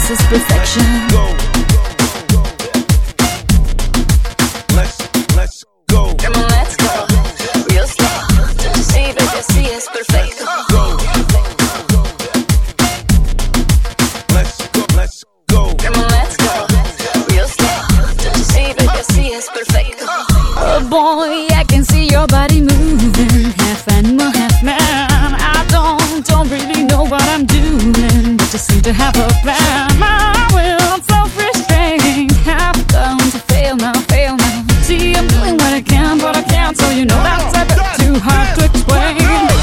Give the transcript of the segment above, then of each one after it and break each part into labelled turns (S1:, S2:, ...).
S1: this is perfection.
S2: Let's go.
S1: Come on, let's go. Real slow. Don't you see, baby, see it's perfect.
S2: Let's go.
S1: Come on, let's go. Real slow. Don't you see, baby, see it's perfect. Oh boy, I can see your body moving, half animal, half man. I don't really know what I'm doing, but just seem to have a plan. My will, I'm self-restrained, half done to fail now. See, I'm doing what I can, but I can't, so you know that's a bit too hard to explain.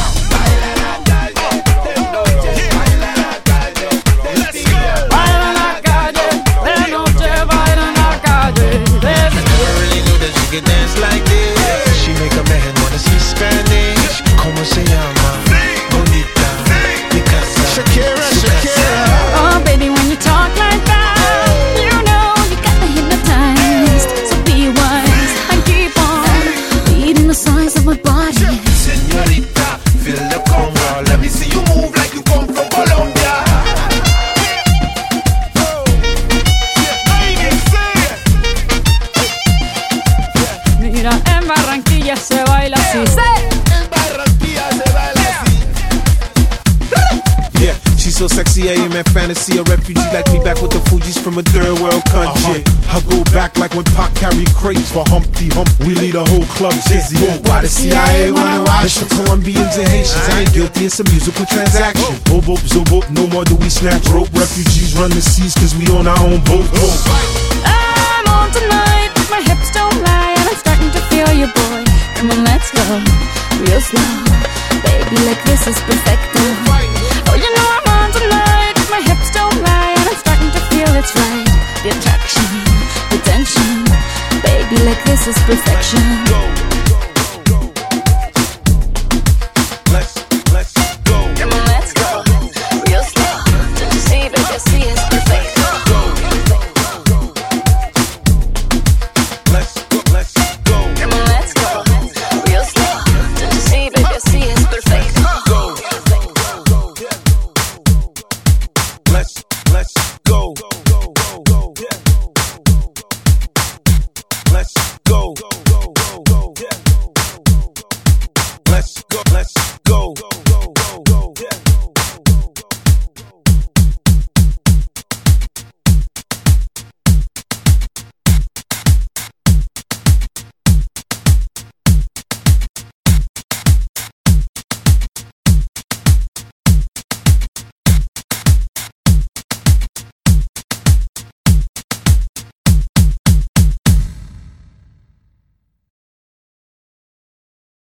S2: Can dance like this. She make a man wanna speak Spanish. Como se llama? Bonita. Picasa. Shakira.
S1: Oh baby, when you talk like that, you know you got me hypnotized. So be wise and keep on beating the size of my body.
S2: Señorita, feel the conga. Let me see you move like you come from Colombia.
S1: Mira, en Barranquilla se baila así.
S2: Yeah, she's so sexy, I am in fantasy. A refugee like me back with the Fugees from a third world country. I go back like when Pac carried crates for Humpty Hump. We lead a whole club dizzy. Why the CIA wanna watch? It's for Colombians and Haitians. I ain't guilty, it's a musical transaction. Bobo, zobo, no more do we snatch rope. Refugees run the seas cause we on our own boat.
S1: I'm on tonight, my hips don't lie, and I'm starting to feel you, boy. Come on, let's go, real slow. Baby, like this is perfecto. Oh, you know I'm on tonight, my hips don't lie, and I'm starting to feel it's right. The attraction, the tension. Baby, like this is perfection.